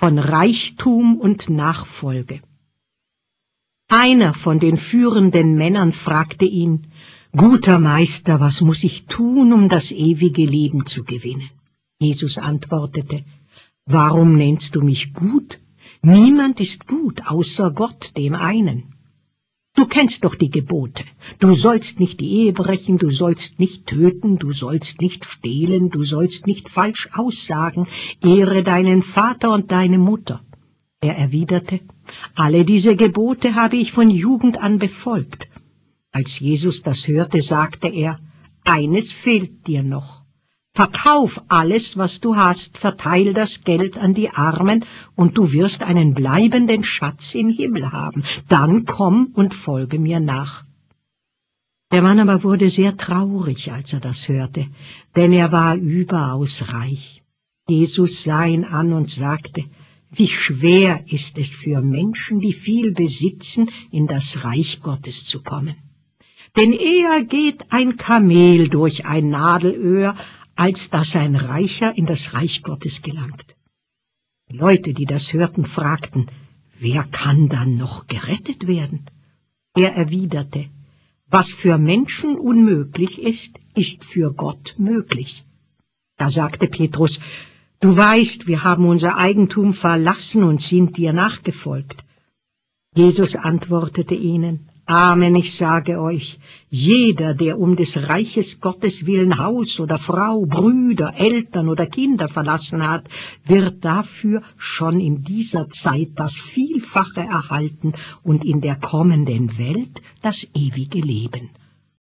von Reichtum und Nachfolge. Einer von den führenden Männern fragte ihn: »Guter Meister, was muss ich tun, um das ewige Leben zu gewinnen?« Jesus antwortete: »Warum nennst du mich gut? Niemand ist gut, außer Gott, dem einen. Du kennst doch die Gebote. Du sollst nicht die Ehe brechen, du sollst nicht töten, du sollst nicht stehlen, du sollst nicht falsch aussagen, ehre deinen Vater und deine Mutter.« Er erwiderte: »Alle diese Gebote habe ich von Jugend an befolgt.« Als Jesus das hörte, sagte er: »Eines fehlt dir noch. Verkauf alles, was du hast, verteil das Geld an die Armen, und du wirst einen bleibenden Schatz im Himmel haben. Dann komm und folge mir nach.« Der Mann aber wurde sehr traurig, als er das hörte, denn er war überaus reich. Jesus sah ihn an und sagte: »Wie schwer ist es für Menschen, die viel besitzen, in das Reich Gottes zu kommen. Denn eher geht ein Kamel durch ein Nadelöhr, als dass ein Reicher in das Reich Gottes gelangt.« Die Leute, die das hörten, fragten: »Wer kann dann noch gerettet werden?« Er erwiderte: »Was für Menschen unmöglich ist, ist für Gott möglich.« Da sagte Petrus: »Du weißt, wir haben unser Eigentum verlassen und sind dir nachgefolgt.« Jesus antwortete ihnen: »Amen, ich sage euch, jeder, der um des Reiches Gottes willen Haus oder Frau, Brüder, Eltern oder Kinder verlassen hat, wird dafür schon in dieser Zeit das Vielfache erhalten und in der kommenden Welt das ewige Leben.«